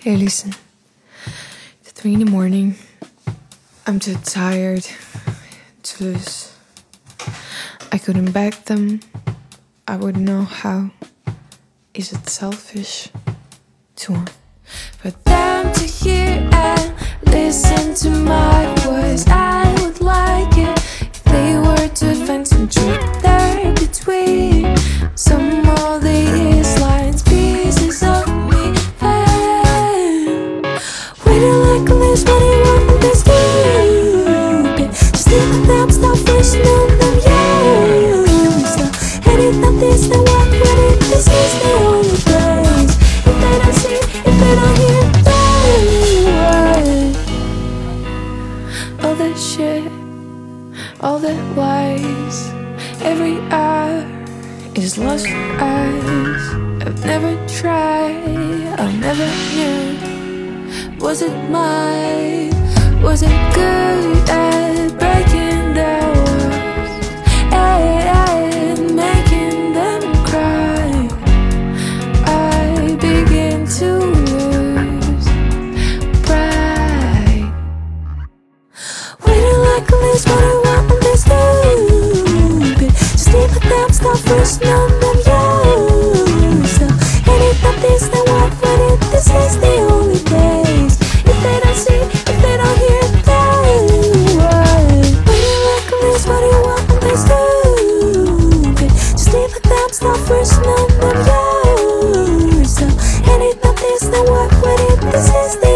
Hey, listen. It's 3 in the morning. I'm too tired to lose. I couldn't beg them. I wouldn't know how. Is it selfish to want for them to hear and listen to my words? I would like it if they were to find some truth there between some of these lines, pieces of me. Waiting like a list, but it won't be stupid. Just think of them, stop wishing on them, yeah. So, anything this, then what would it? This is the only place. If they don't see, if they don't hear, then what? All that shit, all that lies, every hour is lost for eyes. I've never tried, I never knew. Was it mine? Was it good at breaking their walls and making them cry? I begin to lose pride. Waiting like a list, but I won't be stupid. Just leave with them, stop wishing on them, yeah. So, anything this, then what would it? This is the only place. If they don't see, if they don't hear, then what? Waiting like a list, but I won't be stupid. Just leave with them, stop wishing on them, yeah. So, anything this, then what would it? This is the